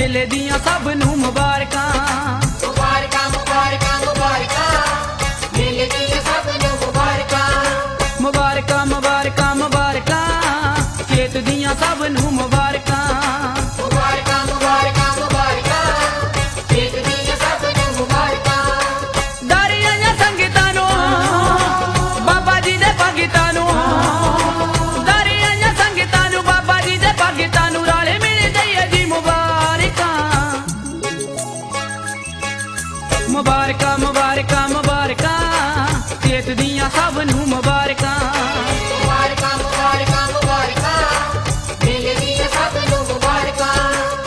मेले दियां सब नू मुबारकां। मुबारकां मुबारकां मुबारकां, मेले दियां सब नू मुबारकां। मुबारकां मुबारकां मुबारकां, खेत दियां सब नू मुबारकां। मुबारकां मुबारकां मुबारकां, खेत दियां सब नू मुबारकां। दारी आइयां संगतां नू बाबा जी दे भगतां नू, दारी आइयां संगतां नू बाबा जी दे भगतां नू, राले मिल दईए जी मुबारकां। मुबारकां मुबारकां मुबारकां, खेत दियां सब नू मुबारकां। मुबारकां मुबारकां मुबारकां, मेले दियां सब नू मुबारकां।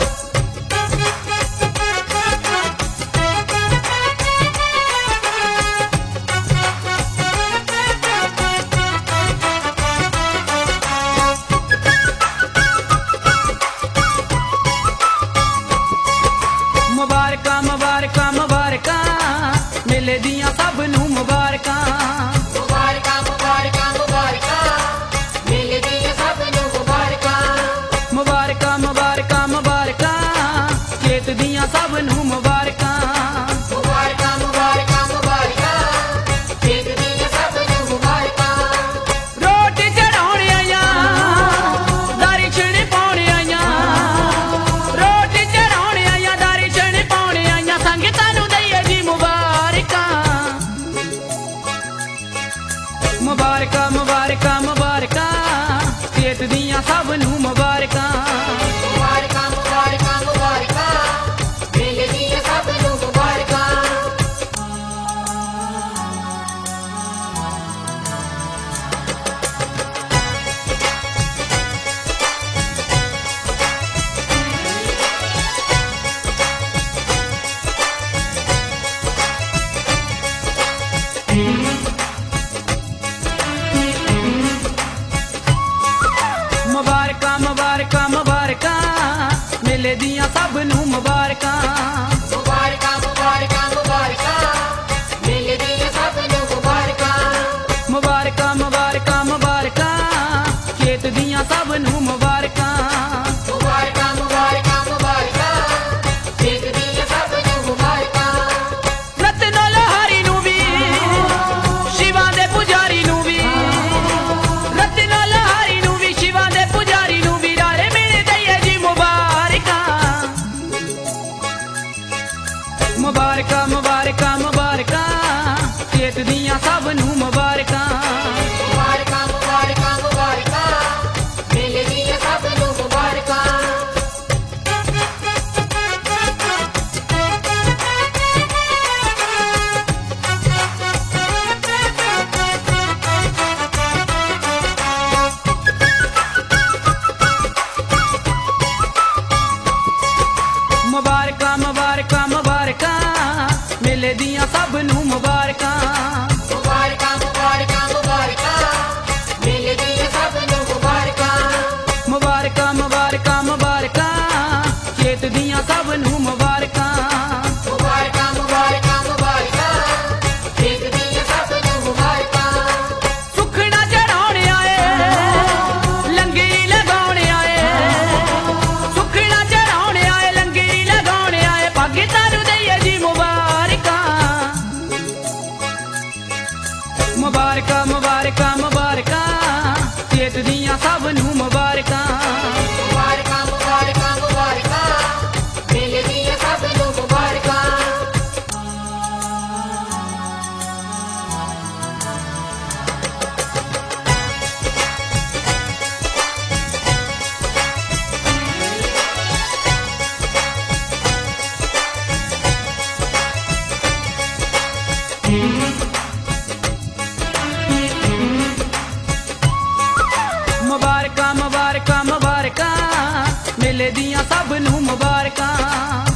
मुबारकां मुबारकां मुबारकां, मेले दियां सब नू मुबारकां। मुबारकां मुबारकां मुबारकां, मेले दियां सब नू मुबारकां। मुबारकां मुबारकां मुबारकां, खेत दियां सब नू मुबारकां। मुबारकां मुबारकां मुबारकां, खेत दियां सब नू मुबारकां। रोटी चढ़ाउण आइयां, दारी छणी पाउण आइयां, रोटी चढ़ाउण आइयां, दारी छणी पाउण आइयां, संगतां नू दईए जी मुबारकां। मुबारकां मुबारकां मुबारकां, खेत दियां सब नू मुबारकां। मुबारकां मुबारकां मुबारकां, मेले दियां सब नू मुबारकां। मुबारकां मुबारकां मुबारकां, मेले दियां सब नू मुबारकां। मुबारकां मुबारकां मुबारकां, मेले दियां सब नू मुबारकां। मुबारकां मुबारकां मुबारकां, खेत दियां सब नू मुबारकां। मुबारकां मुबारकां मुबारकां, खेत दियां सब नू मुबारकां। रत्नो लोहारी नू भी, शिवा दे पुजारी नू भी, रत्नो लोहारी नू भी, शिवा दे पुजारी नू भी, राले मिल दईए जी मुबारकां। मुबारकां मुबारकां मुबारकां, खेत दियां सब नू मुबारकां। मुबारकां मुबारकां मुबारकां, मेले दियां सब नू मुबारकां। मुबारकां मुबारकां मुबारकां, मेले दियां सब नू मुबारकां। मुबारकां मुबारकां मुबारकां, मेले दियां सब नू मुबारकां। मुबारकां मुबारकां मुबारकां, खेत दियां सब नू मुबारकां। मुबारकां मुबारकां मुबारकां, खेत दियां सब नू मुबारकां। सुखना चढ़ाउण आए, लंगरी लगाउण आए, सुखना चढ़ाउण आए, लंगरी लगाउण आए, भगतां नू दईए जी मुबारकां। मुबारकां मुबारकां मुबारकां, खेत दियां सब नू मुबारकां। मुबारकां मुबारकां मुबारकां, मेले दियां सब नू मुबारकां। मुबारकां मुबारकां मुबारकां, मेले दियां सब नू मुबारकां।